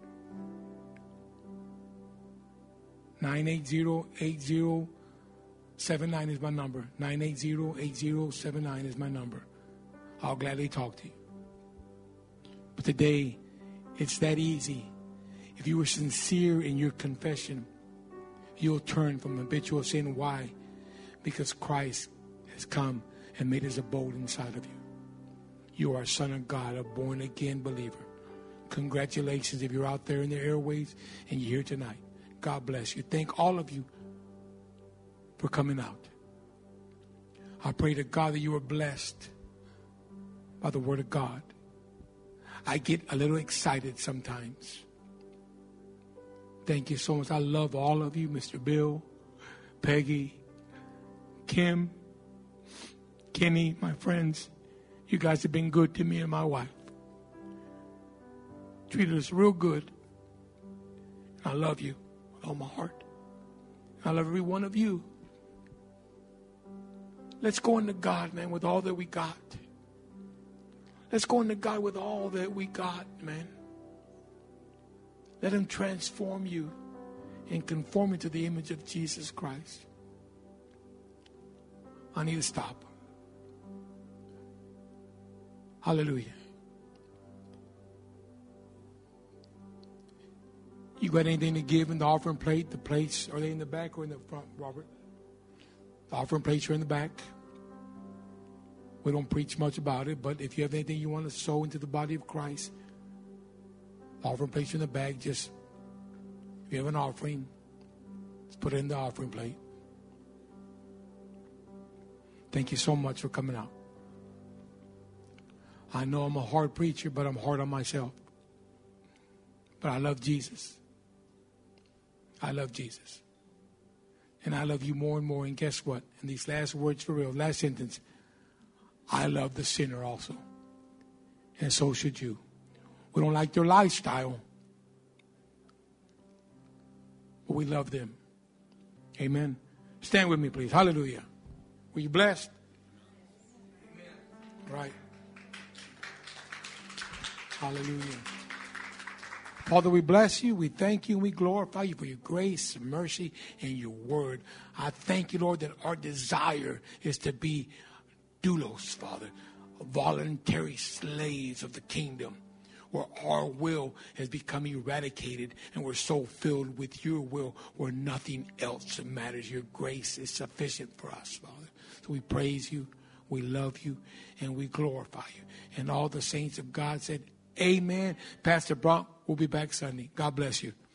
nine eight zero, eight zero seven nine is my number. nine eight zero, eight zero seven nine is my number. I'll gladly talk to you. But today, it's that easy. If you were sincere in your confession, you'll turn from habitual sin. Why? Because Christ has come and made his abode inside of you. You are a son of God, a born-again believer. Congratulations if you're out there in the airways and you're here tonight. God bless you. Thank all of you for coming out. I pray to God that you are blessed by the word of God. I get a little excited sometimes. Thank you so much. I love all of you, Mister Bill, Peggy, Kim, Kenny, my friends. You guys have been good to me and my wife. Treated us real good. I love you with all my heart. I love every one of you. Let's go into God, man, with all that we got. Let's go into God with all that we got, man. Let him transform you and conform you to the image of Jesus Christ. I need to stop. Hallelujah. You got anything to give in the offering plate? The plates, are they in the back or in the front, Robert? The offering plates are in the back. We don't preach much about it, but if you have anything you want to sow into the body of Christ, the offering plates are in the back. Just If you have an offering, let's put it in the offering plate. Thank you so much for coming out. I know I'm a hard preacher, but I'm hard on myself. But I love Jesus. I love Jesus. And I love you more and more. And guess what? In these last words for real, last sentence, I love the sinner also. And so should you. We don't like their lifestyle, but we love them. Amen. Stand with me, please. Hallelujah. Were you blessed? Amen. Right. Hallelujah. Father, we bless you, we thank you, and we glorify you for your grace, mercy, and your word. I thank you, Lord, that our desire is to be doulos, Father, voluntary slaves of the kingdom, where our will has become eradicated and we're so filled with your will where nothing else matters. Your grace is sufficient for us, Father. So we praise you, we love you, and we glorify you. And all the saints of God said, amen. Pastor Brock, we'll be back Sunday. God bless you.